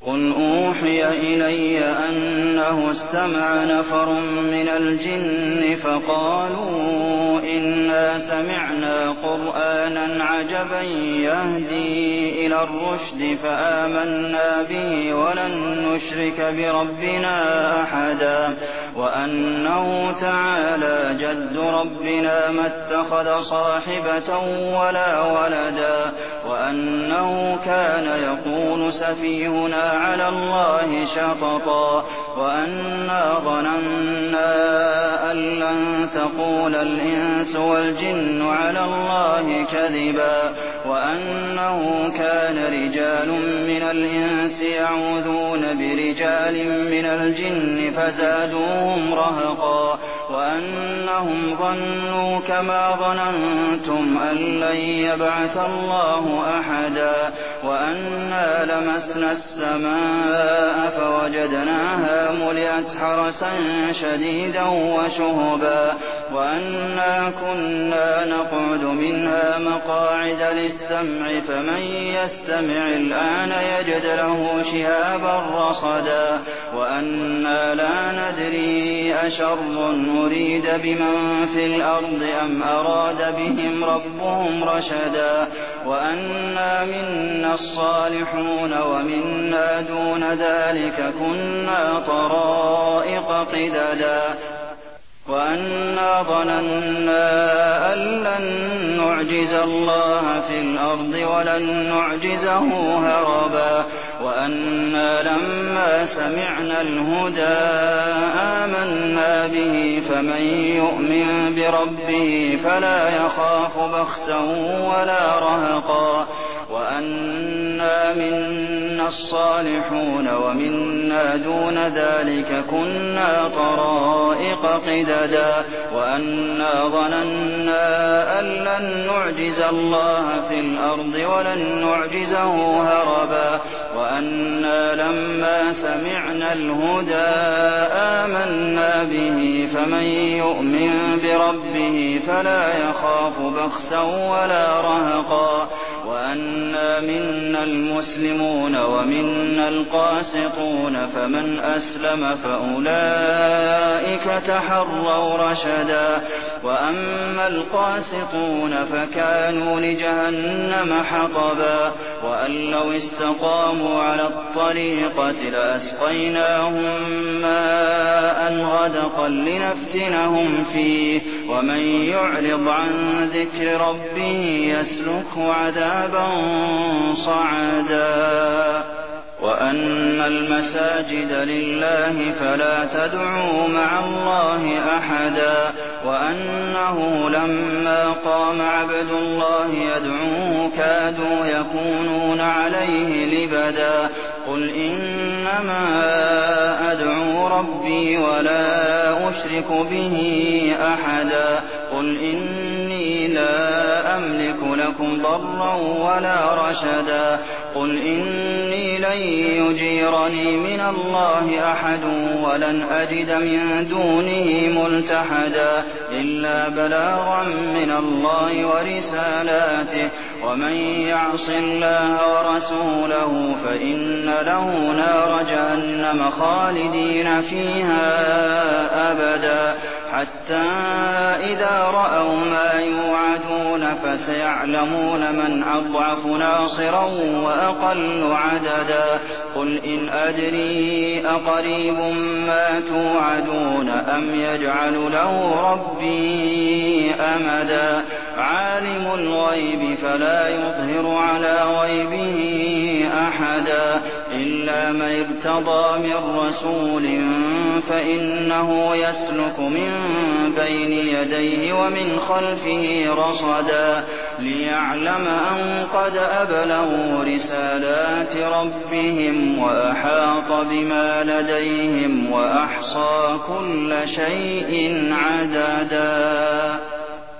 قُلْ أُوحِيَ إِلَيَّ أَنَّهُ اسْتَمَعَ نَفَرٌ مِّنَ الْجِنِّ فَقَالُوا إِنَّا سَمِعْنَا قُرْآنًا عَجَبًا يَهْدِي إِلَى الرُّشْدِ فَآمَنَّا بِهِ وَلَن نُّشْرِكَ بِرَبِّنَا أَحَدًا وَأَنَّهُ تَعَالَىٰ جَدُّ رَبِّنَا مَا اتَّخَذَ صَاحِبَةً وَلَا وَلَدًا وَأَنَّهُ كَانَ يَقُولُ سَفِيهُنَا عَلَى اللَّهِ شَطَطًا وَأَنَّا ظَنَنَّا أَن لَّن تَقُولَ الْإِنسُ وَالْجِنُّ عَلَى اللَّهِ كَذِبًا وَأَنَّهُ كَانَ رِجَالٌ مِّنَ الْإِنسِ يَعُوذُونَ بِرِجَالٍ مِّنَ الْجِنِّ فَزَادُوهُمْ رَهَقًا وَأَنَّهُمْ ظَنُّوا كَمَا ظَنَنتُمْ أَن لَّن يَبْعَثَ اللَّهُ أَحَدًا وَأَنَّا لَمَسْنَا السَّمَاءَ فَوَجَدْنَاهَا مُلِئَتْ حَرَسًا شَدِيدًا وَشُهُبًا وَأَنَّا كُنَّا نَقْعُدُ مِنْهَا مَقَاعِدَ لِلسَّمْعِ فَمَن يَسْتَمِعِ الْآنَ يَجِدْ لَهُ شِهَابًا رَّصَدًا وَأَنَّا لَا نَدْرِي أَشَرٌّ أُرِيدَ بِمَن فِي الْأَرْضِ أَمْ أَرَادَ بِهِمْ رَبُّهُمْ رَشَدًا وَأَنَّا مِنَّا الصَّالِحُونَ وَمِنَّا دُونَ ذَٰلِكَ كُنَّا طَرَائِقَ قِدَدًا وَأَنَّا ظَنَنَّا أَن لَّن نُّعْجِزَ اللَّهَ فِي الْأَرْضِ وَلَن نُّعْجِزَهُ هَرَبًا وَأَنَّا لَمَّا سَمِعْنَا الْهُدَىٰ آمَنَّا بِهِ فَمَن يُؤْمِن بِرَبِّهِ فَلَا يَخَافُ بَخْسًا وَلَا رَهَقًا وَأَنَّا مِنَّا الصَّالِحُونَ وَمِنَّا دُونَ ذَٰلِكَ كُنَّا طَرَائِقَ قِدَدًا وَأَنَّا ظَنَنَّا أَن لَّن نُّعْجِزَ اللَّهَ فِي الْأَرْضِ وَلَن نُّعْجِزَهُ هَرَبًا وَأَنَّا لَمَّا سَمِعْنَا الْهُدَىٰ آمَنَّا بِهِ فَمَن يُؤْمِن بِرَبِّهِ فَلَا يَخَافُ بَخْسًا وَلَا رَهَقًا وَأَنَّا مِنَّا الْمُسْلِمُونَ وَمِنَّا الْقَاسِطُونَ فَمَنْ أَسْلَمَ فَأُولَٰئِكَ تَحَرَّوْا رَشَدًا وَأَمَّا الْقَاسِطُونَ فَكَانُوا لِجَهَنَّمَ حَطَبًا وَأَن لَّوْ اسْتَقَامُوا عَلَى الطَّرِيقَةِ لَأَسْقَيْنَاهُم مَّاءً غَدَقًا لِّنَفْتِنَهُمْ فِيهِ وَمَن يُعْرِضْ عَن ذِكْرِ رَبِّهِ يَسْلُكْهُ عَذَابًا صَعَدًا وَأَنَّ الْمَسَاجِدَ لِلَّهِ فَلَا تَدْعُوا مَعَ اللَّهِ أَحَدًا وَأَنَّهُ لَمَّا قَامَ عَبْدُ اللَّهِ يَدْعُوهُ كَادُوا يَكُونُونَ عَلَيْهِ لِبَدًا قُلْ إِنَّمَا أَدْعُو رَبِّي وَلَا أُشْرِكُ بِهِ أَحَدًا قُلْ إِنِّي لَا أَمْلِكُ لَكُمْ ضَرًّا وَلَا رَشَدًا قُلْ إِنِّي لَن يُجِيرَنِي مِنَ اللَّهِ أَحَدٌ وَلَنْ أَجِدَ مِن دُونِهِ مُلْتَحَدًا إِلَّا بَلَاغًا مِّنَ اللَّهِ وَرِسَالَاتِهِ وَمَن يَعْصِ اللَّهَ وَرَسُولَهُ فَإِنَّ لَهُ نَارَ جَهَنَّمَ خَالِدِينَ فِيهَا أَبَدًا حَتَّىٰ إِذَا رَأَوْا مَا يُوعَدُونَ فَسَيَعْلَمُونَ مَنْ أَضْعَفُ نَاصِرًا وَأَقَلُّ عَدَدًا قُلْ إِنْ أَدْرِي أَقَرِيبٌ مَّا تُوعَدُونَ أَمْ يَجْعَلُ لَهُ رَبِّي أَمَدًا عَالِمُ الْغَيْبِ فَلَا يُظْهِرُ عَلَىٰ غَيْبِهِ أَحَدًا إِلَّا مَن ارْتَضَىٰ مِن رَّسُولٍ فَإِنَّهُ يَسْلُكُ مِن بَيْنِ يَدَيْهِ وَمِنْ خَلْفِهِ رَصَدًا لِّيَعْلَمَ أَن قَدْ أَبْلَغُوا رِسَالَاتِ رَبِّهِمْ وَأَحَاطَ بِمَا لَدَيْهِمْ وَأَحْصَىٰ كُلَّ شَيْءٍ عَدَدًا